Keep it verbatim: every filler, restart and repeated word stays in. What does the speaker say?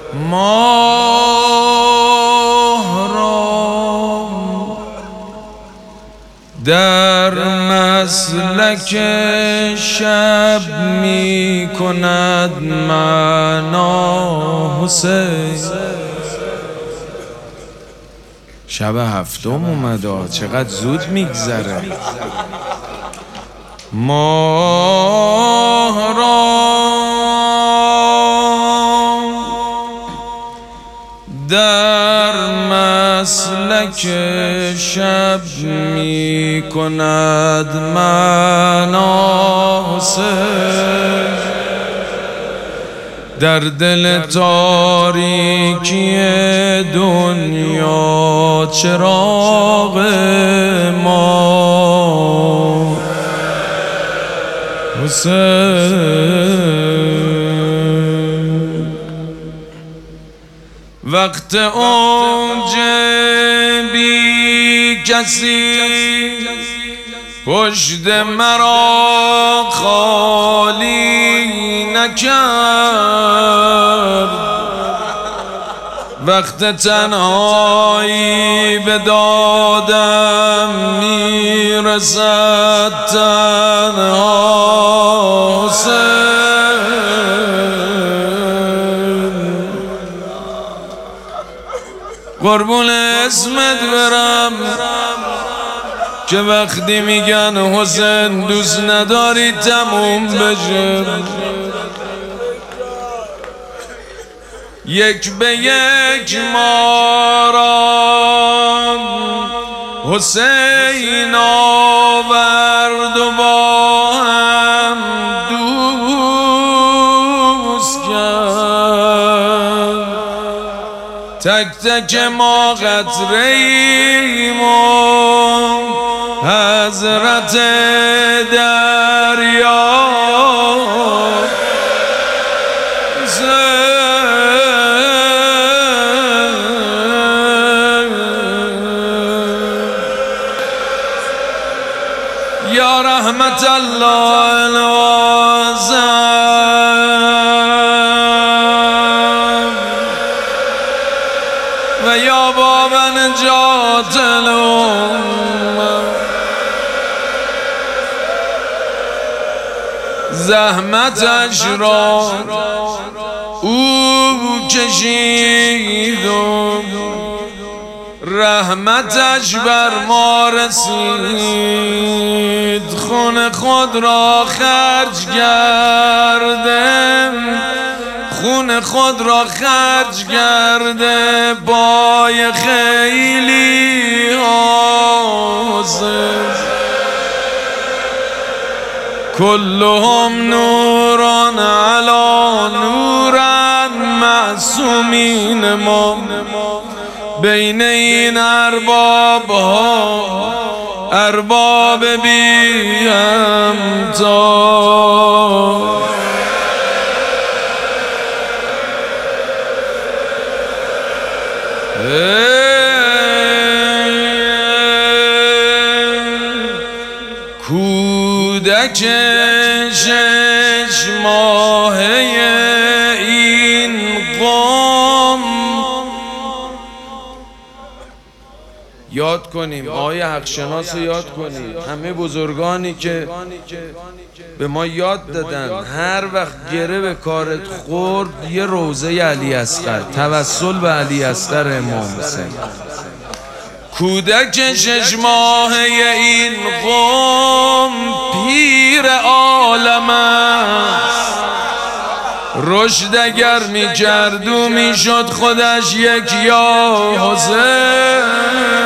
ماه را در مسلک شب می کند معنا حسین. شب هفتم اومده، چقدر زود میگذره. ماه را در مسلک شب می کند معنا حسین. در دل تاریکی دنیا چراغ ما حسین. وقت اوج بی کسی پشت مرا خالی نکرد. وقت تنهایی به دادم میرسد تنها حسین. قربون اسمت برم که وقتی میگن حسین دوست نداری تموم بشه. یک به یک ما را حسین آورد و با هم دوست کرد. تک تک ما قطره ایم و حضرت دریا. یا رحمت الله العظیم و یا باب نجات الامه. زحمتش را او کشید و رحمتش بر ما رسید. خون خود را خرج کرده، خون خود را خرج کرده پای خیلی حسین. کلهم نوران علی نورن معصومین ما. بین این ارباب ها ارباب بی همتا. کودک شش ماهه این قوم یاد کنیم، آقای حقشناس رو یاد کنیم، همه بزرگانی که به ما یاد دادن هر وقت گره به کارت خورد یه روضه علی اصغر، توسل به علی اصغر امام حسین. کودک شش ماهه این قوم پیر عالم است. رشد اگر می کرد و می شد خودش یک یا حسین.